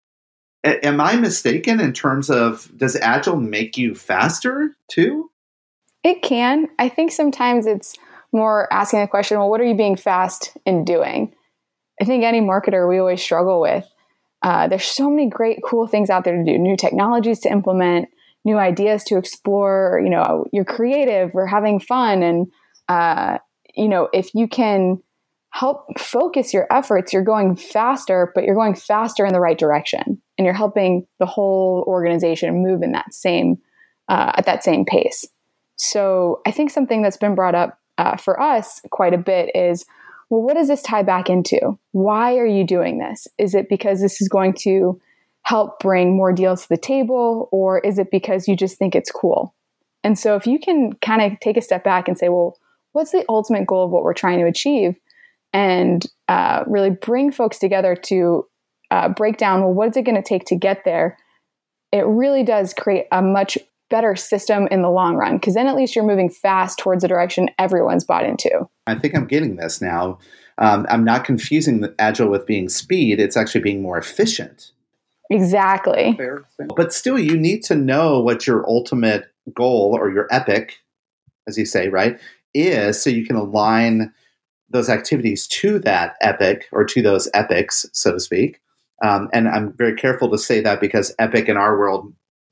Am I mistaken in terms of, does Agile make you faster too? It can. I think sometimes it's more asking the question, well, what are you being fast in doing? I think any marketer, we always struggle with. There's so many great, cool things out there to do, new technologies to implement, new ideas to explore. You're creative, we're having fun. And, if you can help focus your efforts. You're going faster, but you're going faster in the right direction. And you're helping the whole organization move in that same, at that same pace. So I think something that's been brought up for us quite a bit is, well, what does this tie back into? Why are you doing this? Is it because this is going to help bring more deals to the table, or is it because you just think it's cool? And so if you can kind of take a step back and say, well, what's the ultimate goal of what we're trying to achieve? And really bring folks together to break down, well, what is it going to take to get there? It really does create a much better system in the long run, because then at least you're moving fast towards a direction everyone's bought into. I think I'm getting this now. I'm not confusing the agile with being speed. It's actually being more efficient. Exactly. But still, you need to know what your ultimate goal, or your epic, as you say, right, is, so you can align those activities to that epic, or to those epics, so to speak. And I'm very careful to say that, because epic in our world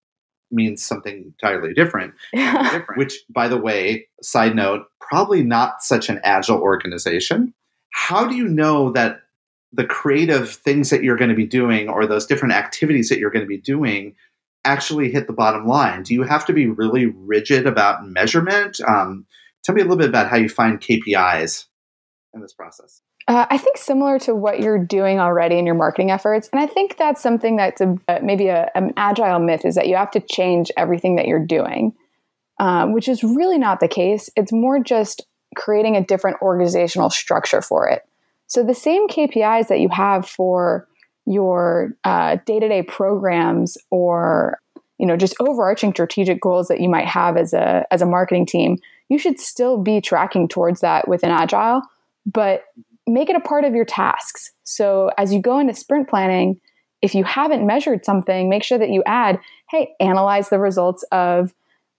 means something entirely different. Which, by the way, side note, probably not such an agile organization. How do you know that the creative things that you're going to be doing, or those different activities that you're going to be doing, actually hit the bottom line? Do you have to be really rigid about measurement? Tell me a little bit about how you find KPIs in this process. I think similar to what you're doing already in your marketing efforts. And I think that's something that's maybe an agile myth, is that you have to change everything that you're doing, which is really not the case. It's more just creating a different organizational structure for it. So the same KPIs that you have for your day-to-day programs, or just overarching strategic goals that you might have as a marketing team, you should still be tracking towards that within Agile, but make it a part of your tasks. So as you go into sprint planning, if you haven't measured something, make sure that you add, hey, analyze the results of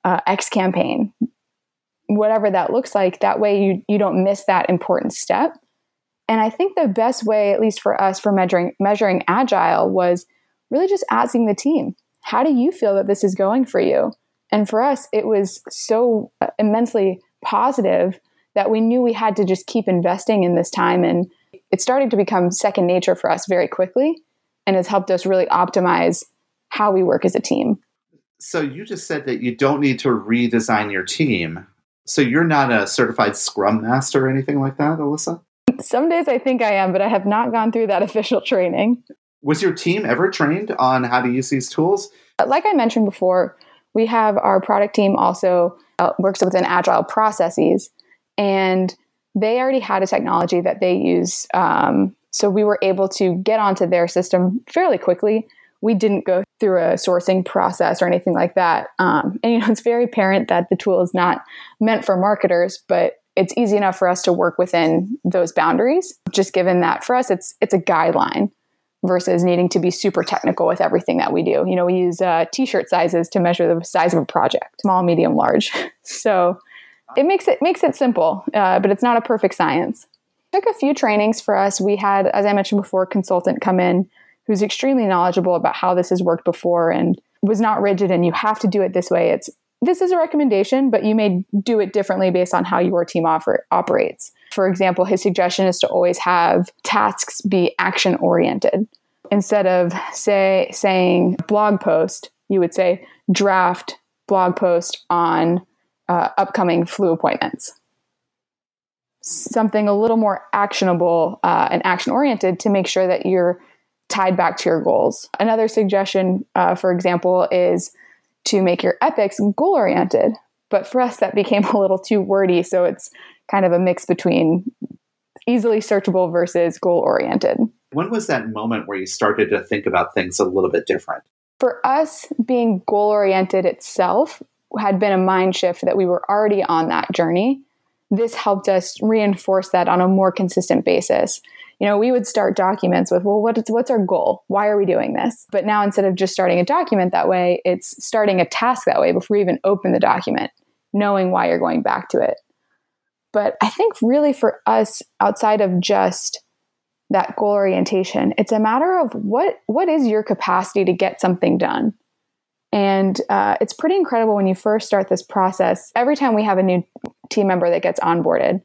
X campaign, whatever that looks like. That way you don't miss that important step. And I think the best way, at least for us, for measuring Agile, was really just asking the team, how do you feel that this is going for you? And for us, it was so immensely positive that we knew we had to just keep investing in this time. And it started to become second nature for us very quickly, and has helped us really optimize how we work as a team. So you just said that you don't need to redesign your team. So you're not a certified Scrum Master or anything like that, Alyssa? Some days I think I am, but I have not gone through that official training. Was your team ever trained on how to use these tools? Like I mentioned before, we have our product team also works within Agile processes, and they already had a technology that they use. So we were able to get onto their system fairly quickly. We didn't go through a sourcing process or anything like that. And it's very apparent that the tool is not meant for marketers, but it's easy enough for us to work within those boundaries, just given that for us, it's a guideline versus needing to be super technical with everything that we do. We use t-shirt sizes to measure the size of a project, small, medium, large. So it makes it simple, but it's not a perfect science. Took a few trainings for us. We had, as I mentioned before, a consultant come in who's extremely knowledgeable about how this has worked before, and was not rigid and you have to do it this way. This is a recommendation, but you may do it differently based on how your team operates. For example, his suggestion is to always have tasks be action-oriented. Instead of saying blog post, you would say draft blog post on upcoming flu appointments. Something a little more actionable and action-oriented to make sure that you're tied back to your goals. Another suggestion, for example, is to make your epics goal-oriented. But for us, that became a little too wordy, so it's kind of a mix between easily searchable versus goal-oriented. When was that moment where you started to think about things a little bit different? For us, being goal-oriented itself had been a mind shift that we were already on that journey. This helped us reinforce that on a more consistent basis. We would start documents with, well, what's our goal? Why are we doing this? But now instead of just starting a document that way, it's starting a task that way before you even open the document, knowing why you're going back to it. But I think really for us, outside of just that goal orientation, it's a matter of what is your capacity to get something done. And it's pretty incredible when you first start this process. Every time we have a new team member that gets onboarded,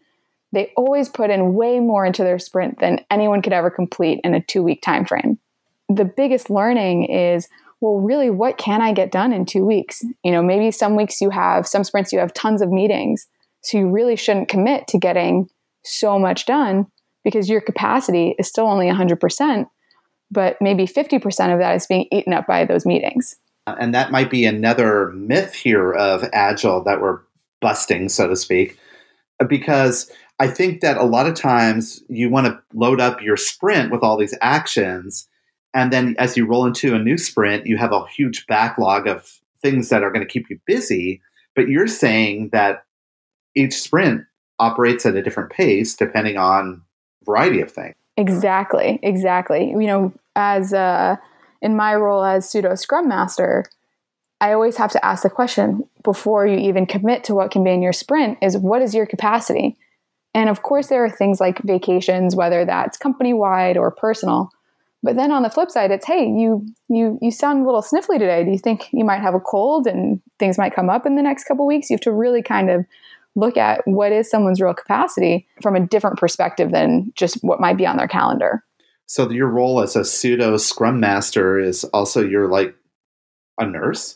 they always put in way more into their sprint than anyone could ever complete in a 2-week time frame. The biggest learning is, well, really, what can I get done in 2 weeks? Maybe some sprints you have tons of meetings. So you really shouldn't commit to getting so much done because your capacity is still only 100%, but maybe 50% of that is being eaten up by those meetings. And that might be another myth here of Agile that we're busting, so to speak, because I think that a lot of times you want to load up your sprint with all these actions. And then as you roll into a new sprint, you have a huge backlog of things that are going to keep you busy. But you're saying that each sprint operates at a different pace depending on a variety of things. Exactly. As in my role as pseudo Scrum Master, I always have to ask the question before you even commit to what can be in your sprint is, what is your capacity? And of course, there are things like vacations, whether that's company-wide or personal. But then on the flip side, it's, hey, you sound a little sniffly today. Do you think you might have a cold and things might come up in the next couple of weeks? You have to really kind of look at what is someone's real capacity from a different perspective than just what might be on their calendar. So your role as a pseudo Scrum Master is also you're like a nurse?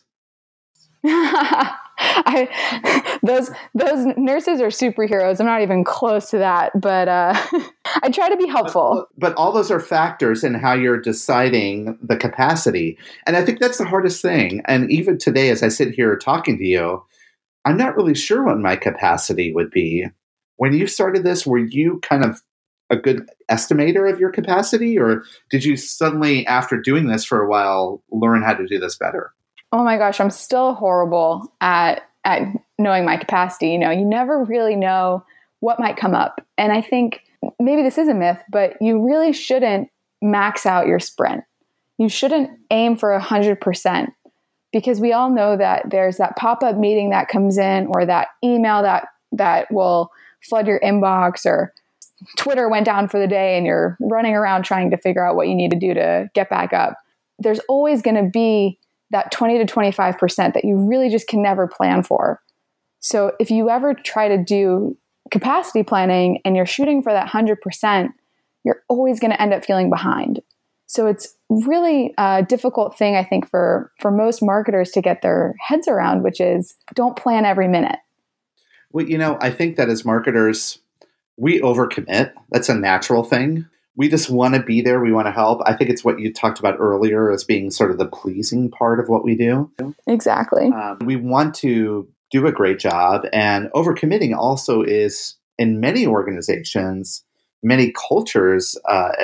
Those nurses are superheroes. I'm not even close to that, but I try to be helpful. But all those are factors in how you're deciding the capacity. And I think that's the hardest thing. And even today, as I sit here talking to you, I'm not really sure what my capacity would be. When you started this, were you kind of a good estimator of your capacity? Or did you suddenly, after doing this for a while, learn how to do this better? Oh my gosh, I'm still horrible at knowing my capacity. You never really know what might come up. And I think maybe this is a myth, but you really shouldn't max out your sprint. You shouldn't aim for 100% because we all know that there's that pop-up meeting that comes in or that email that will flood your inbox, or Twitter went down for the day and you're running around trying to figure out what you need to do to get back up. There's always going to be that 20 to 25% that you really just can never plan for. So if you ever try to do capacity planning and you're shooting for that 100%, you're always going to end up feeling behind. So it's really a difficult thing, I think, for most marketers to get their heads around, which is don't plan every minute. Well, I think that as marketers, we overcommit. That's a natural thing. We just want to be there. We want to help. I think it's what you talked about earlier as being sort of the pleasing part of what we do. Exactly. We want to do a great job. And overcommitting also is, in many organizations, many cultures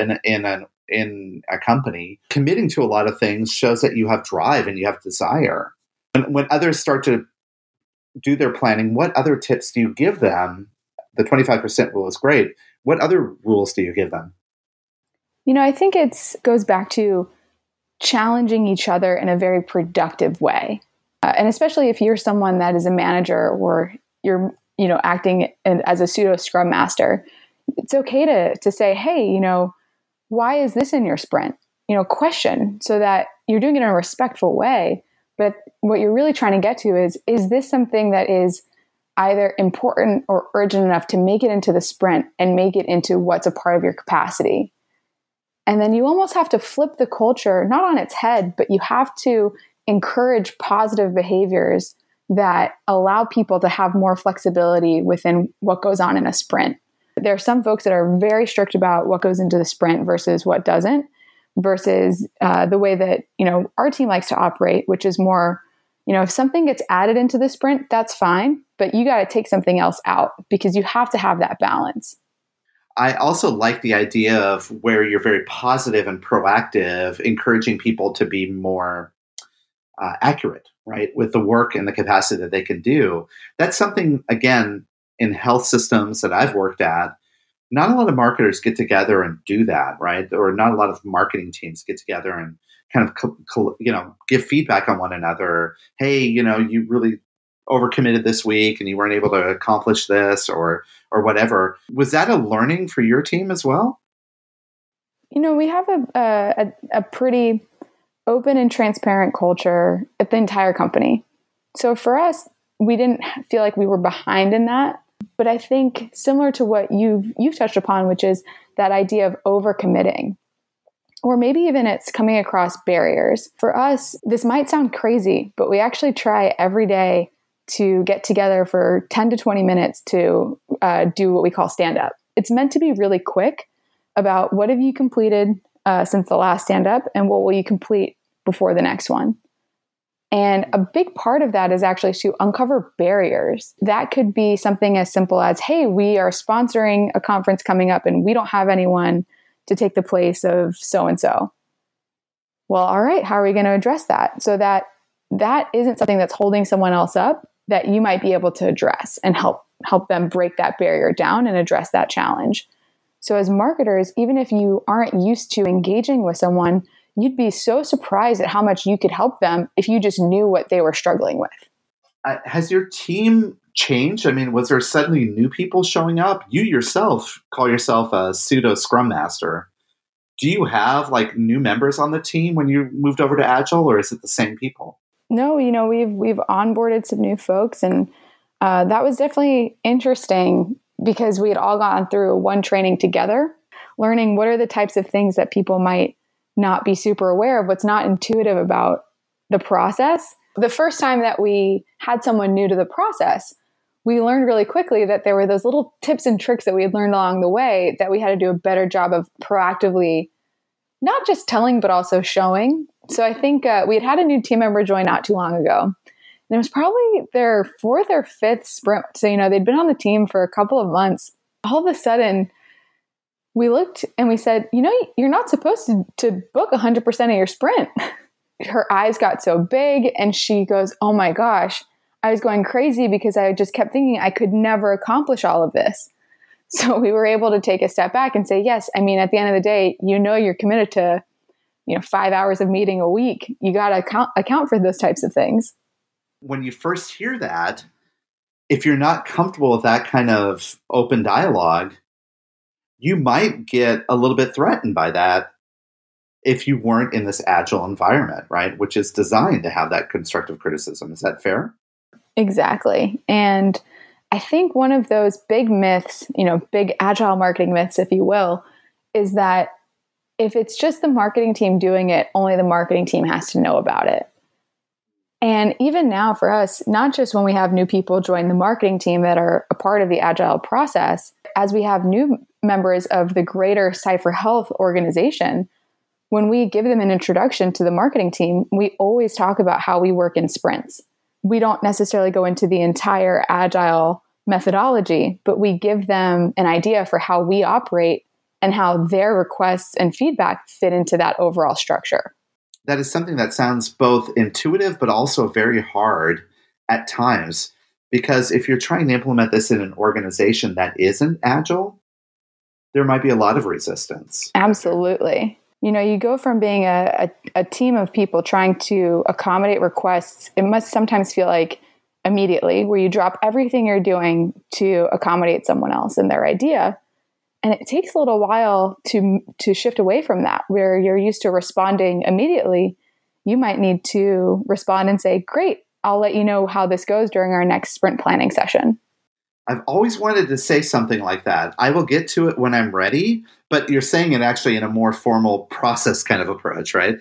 in a company, committing to a lot of things shows that you have drive and you have desire. And when others start to do their planning, what other tips do you give them? The 25% rule is great. What other rules do you give them? I think it goes back to challenging each other in a very productive way. And especially if you're someone that is a manager or you're, acting as a pseudo Scrum Master, it's okay to say, hey, why is this in your sprint? Question so that you're doing it in a respectful way. But what you're really trying to get to is this something that is either important or urgent enough to make it into the sprint and make it into what's a part of your capacity? And then you almost have to flip the culture, not on its head, but you have to encourage positive behaviors that allow people to have more flexibility within what goes on in a sprint. There are some folks that are very strict about what goes into the sprint versus what doesn't, versus the way that, our team likes to operate, which is more, if something gets added into the sprint, that's fine, but you got to take something else out because you have to have that balance. I also like the idea of where you're very positive and proactive, encouraging people to be more accurate, right, with the work and the capacity that they can do. That's something, again, in health systems that I've worked at, not a lot of marketers get together and do that, right? Or not a lot of marketing teams get together and kind of, give feedback on one another. Hey, you really overcommitted this week and you weren't able to accomplish this or whatever. Was that a learning for your team as well? We have a pretty open and transparent culture at the entire company. So for us, we didn't feel like we were behind in that. But I think similar to what you've touched upon, which is that idea of overcommitting, or maybe even it's coming across barriers. For us, this might sound crazy, but we actually try every day to get together for 10 to 20 minutes to do what we call stand up. It's meant to be really quick about what have you completed since the last stand up and what will you complete before the next one. And a big part of that is actually to uncover barriers. That could be something as simple as, hey, we are sponsoring a conference coming up and we don't have anyone to take the place of so-and-so. Well, all right, how are we going to address that? So that isn't something that's holding someone else up, that you might be able to address and help them break that barrier down and address that challenge. So as marketers, even if you aren't used to engaging with someone, you'd be so surprised at how much you could help them if you just knew what they were struggling with. Has your team changed? I mean, was there suddenly new people showing up? You yourself call yourself a pseudo Scrum Master. Do you have like new members on the team when you moved over to Agile, or is it the same people? No, we've onboarded some new folks, and that was definitely interesting because we had all gone through one training together, learning what are the types of things that people might not be super aware of, what's not intuitive about the process. The first time that we had someone new to the process, we learned really quickly that there were those little tips and tricks that we had learned along the way that we had to do a better job of proactively, not just telling, but also showing. So I think we had a new team member join not too long ago. And it was probably their fourth or fifth sprint. So, they'd been on the team for a couple of months. All of a sudden, we looked and we said, you're not supposed to book 100% of your sprint. Her eyes got so big and she goes, oh my gosh, I was going crazy because I just kept thinking I could never accomplish all of this. So we were able to take a step back and say, yes, I mean, at the end of the day, you're committed to, 5 hours of meeting a week. You got to account for those types of things. When you first hear that, if you're not comfortable with that kind of open dialogue, you might get a little bit threatened by that if you weren't in this Agile environment, right? Which is designed to have that constructive criticism. Is that fair? Exactly. And I think one of those big myths, big Agile marketing myths, if you will, is that if it's just the marketing team doing it, only the marketing team has to know about it. And even now for us, not just when we have new people join the marketing team that are a part of the Agile process, as we have new members of the greater Cypher Health organization, when we give them an introduction to the marketing team, we always talk about how we work in sprints. We don't necessarily go into the entire Agile methodology, but we give them an idea for how we operate and how their requests and feedback fit into that overall structure. That is something that sounds both intuitive, but also very hard at times, because if you're trying to implement this in an organization that isn't Agile, there might be a lot of resistance. Absolutely. You go from being a team of people trying to accommodate requests. It must sometimes feel like immediately where you drop everything you're doing to accommodate someone else and their idea. And it takes a little while to shift away from that, where you're used to responding immediately. You might need to respond and say, great, I'll let you know how this goes during our next sprint planning session. I've always wanted to say something like that. I will get to it when I'm ready, but you're saying it actually in a more formal process kind of approach, right?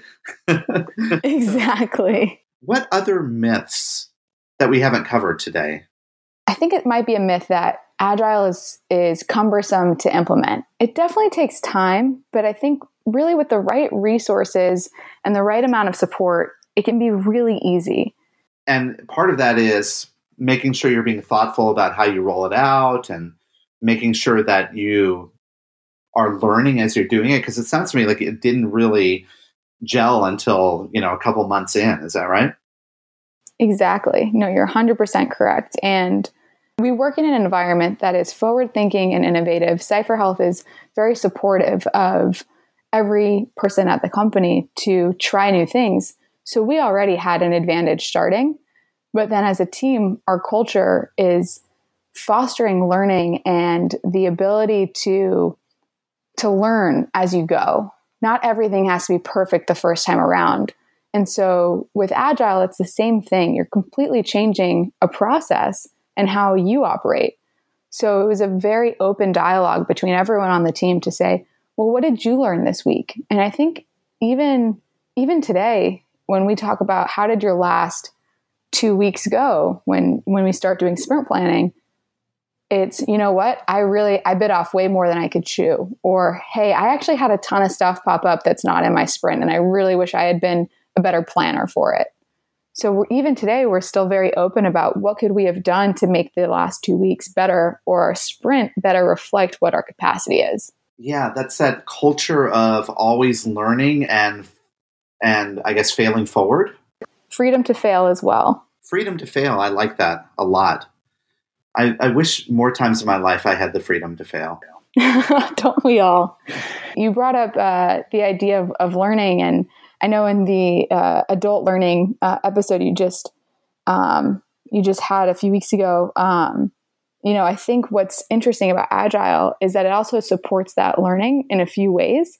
Exactly. What other myths that we haven't covered today? I think it might be a myth that Agile is cumbersome to implement. It definitely takes time, but I think really with the right resources and the right amount of support, it can be really easy. And part of that is making sure you're being thoughtful about how you roll it out and making sure that you are learning as you're doing it. Because it sounds to me like it didn't really gel until, a couple months in. Is that right? Exactly. No, you're 100% correct. And we work in an environment that is forward-thinking and innovative. Cypher Health is very supportive of every person at the company to try new things. So we already had an advantage starting. But then as a team, our culture is fostering learning and the ability to learn as you go. Not everything has to be perfect the first time around. And so with Agile, it's the same thing. You're completely changing a process and how you operate. So it was a very open dialogue between everyone on the team to say, well, what did you learn this week? And I think even today, when we talk about how did your last 2 weeks go when we start doing sprint planning, it's, you know what, I bit off way more than I could chew. Or, hey, I actually had a ton of stuff pop up that's not in my sprint, and I really wish I had been a better planner for it. So even today, we're still very open about what could we have done to make the last 2 weeks better, or our sprint better reflect what our capacity is. Yeah, that's that culture of always learning and I guess failing forward. Freedom to fail as well. Freedom to fail. I like that a lot. I wish more times in my life I had the freedom to fail. Don't we all? You brought up the idea of learning, and I know in the adult learning episode you just had a few weeks ago, I think what's interesting about Agile is that it also supports that learning in a few ways.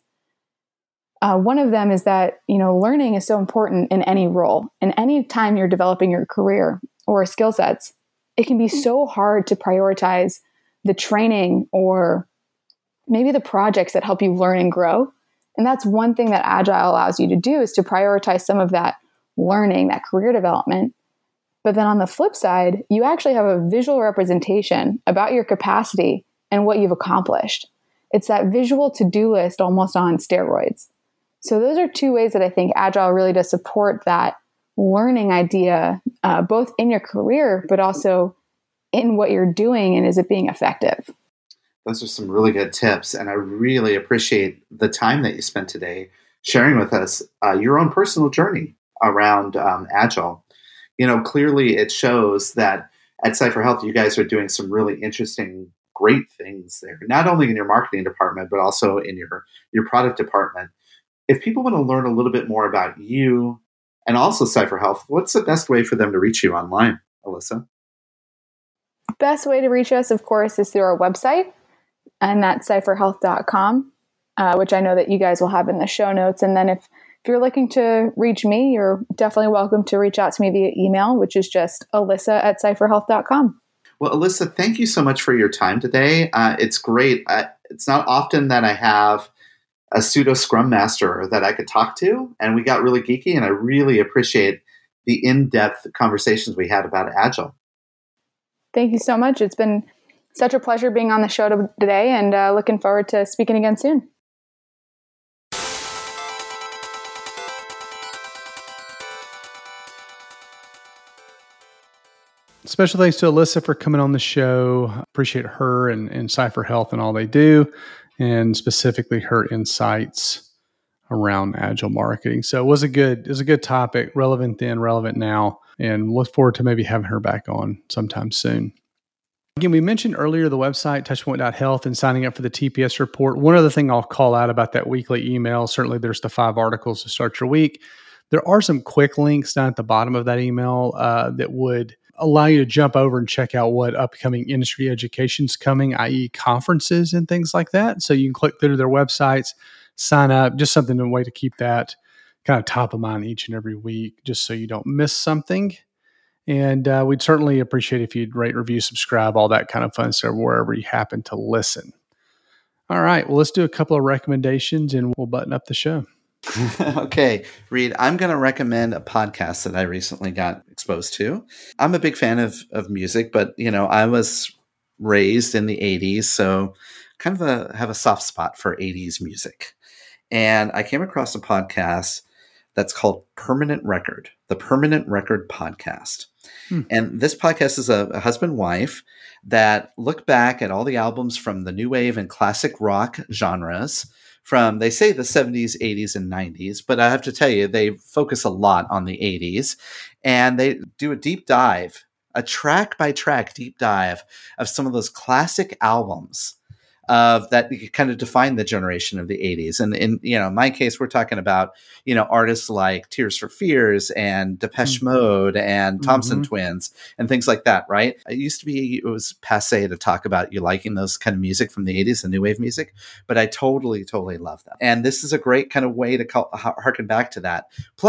One of them is that, learning is so important in any role. And any time you're developing your career or skill sets, it can be so hard to prioritize the training or maybe the projects that help you learn and grow. And that's one thing that Agile allows you to do, is to prioritize some of that learning, that career development. But then on the flip side, you actually have a visual representation about your capacity and what you've accomplished. It's that visual to-do list almost on steroids. So those are two ways that I think Agile really does support that learning idea, both in your career, but also in what you're doing, and is it being effective? Those are some really good tips, and I really appreciate the time that you spent today sharing with us your own personal journey around Agile. Clearly it shows that at Cypher Health, you guys are doing some really interesting, great things there, not only in your marketing department, but also in your product department. If people want to learn a little bit more about you and also Cypher Health, what's the best way for them to reach you online, Alyssa? Best way to reach us, of course, is through our website, and that's cypherhealth.com, which I know that you guys will have in the show notes. And then if you're looking to reach me, you're definitely welcome to reach out to me via email, which is just alyssa@cypherhealth.com. Well, Alyssa, thank you so much for your time today. It's great. It's not often that I have a pseudo Scrum Master that I could talk to, and we got really geeky, and I really appreciate the in-depth conversations we had about Agile. Thank you so much. It's been such a pleasure being on the show today, and looking forward to speaking again soon. Special thanks to Alyssa for coming on the show. Appreciate her and Cypher Health and all they do, and specifically her insights around Agile marketing. So it was a good topic, relevant then, relevant now, and look forward to maybe having her back on sometime soon. Again, we mentioned earlier the website, touchpoint.health, and signing up for the TPS report. One other thing I'll call out about that weekly email, certainly there's the 5 articles to start your week. There are some quick links down at the bottom of that email that would allow you to jump over and check out what upcoming industry education's coming, i.e. conferences and things like that. So you can click through their websites, sign up, just something, a way to keep that kind of top of mind each and every week, just so you don't miss something. And we'd certainly appreciate if you'd rate, review, subscribe, all that kind of fun stuff wherever you happen to listen. All right, well, let's do a couple of recommendations and we'll button up the show. Okay, Reed, I'm going to recommend a podcast that I recently got exposed to. I'm a big fan of music, but, I was raised in the 80s, so kind of have a soft spot for 80s music. And I came across a podcast that's called Permanent Record, the Permanent Record Podcast. And this podcast is a husband-wife that look back at all the albums from the new wave and classic rock genres from, they say, the 70s, 80s, and 90s. But I have to tell you, they focus a lot on the 80s. And they do a deep dive, a track-by-track deep dive of some of those classic albums that kind of define the generation of the 80s. And in my case, we're talking about, artists like Tears for Fears and Depeche Mode and Thompson Twins and things like that, right? It was passé to talk about you liking those kind of music from the 80s, the new wave music, but I totally love that. And this is a great kind of way to harken back to that. Plus,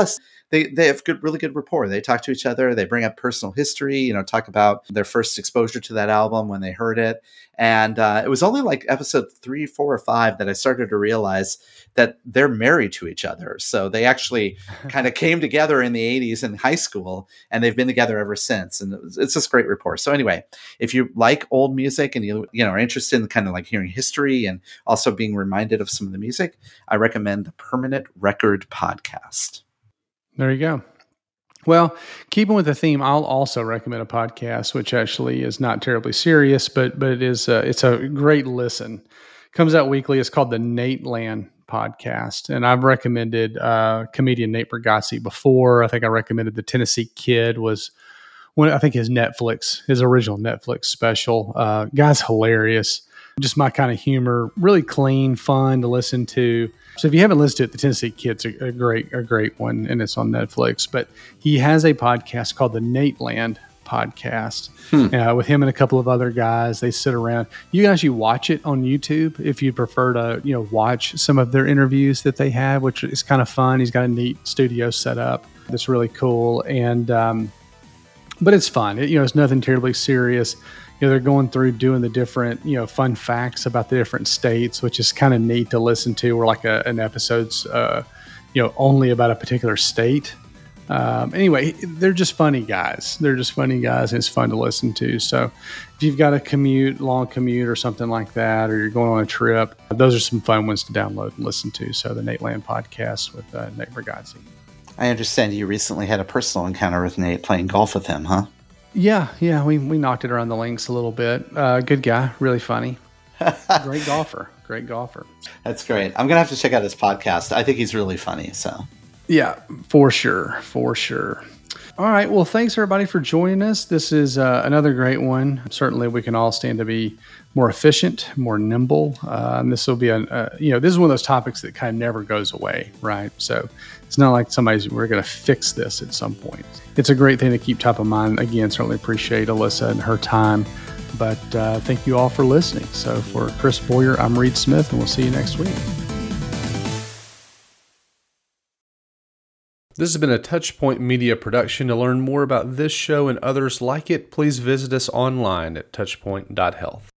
they have really good rapport. They talk to each other. They bring up personal history, talk about their first exposure to that album when they heard it. And it was only like episode 3, 4, or 5 that I started to realize that they're married to each other. So they actually kind of came together in the 80s in high school, and they've been together ever since. And it's just great rapport. So anyway, if you like old music and you are interested in kind of like hearing history and also being reminded of some of the music, I recommend the Permanent Record podcast. There you go. Well, keeping with the theme, I'll also recommend a podcast, which actually is not terribly serious, but it is it's a great listen. Comes out weekly. It's called the Nateland podcast, and I've recommended comedian Nate Bargatze before. I think I recommended the Tennessee Kid was one. I think his original Netflix special. Guy's hilarious. Just my kind of humor, really clean, fun to listen to. So if you haven't listened to it, the Tennessee Kid's a great one, and it's on Netflix. But he has a podcast called the Nateland podcast with him and a couple of other guys. They sit around. You can actually watch it on YouTube if you prefer to, watch some of their interviews that they have, which is kind of fun. He's got a neat studio set up that's really cool, and but it's fun. It's nothing terribly serious. They're going through doing the different, fun facts about the different states, which is kind of neat to listen to. Or like an episode's, only about a particular state. Anyway, they're just funny guys. And it's fun to listen to. So if you've got a long commute or something like that, or you're going on a trip, those are some fun ones to download and listen to. So the Nateland podcast with Nate Bargatze. I understand you recently had a personal encounter with Nate playing golf with him, huh? Yeah, we knocked it around the links a little bit. Good guy, really funny. Great golfer. That's great. I'm going to have to check out his podcast. I think he's really funny, so. Yeah, for sure. All right, well, thanks everybody for joining us. This is another great one. Certainly we can all stand to be more efficient, more nimble. And this will be this is one of those topics that kind of never goes away, right? So it's not like we're going to fix this at some point. It's a great thing to keep top of mind. Again, certainly appreciate Alyssa and her time, but thank you all for listening. So for Chris Boyer, I'm Reed Smith, and we'll see you next week. This has been a Touchpoint Media production. To learn more about this show and others like it, please visit us online at touchpoint.health.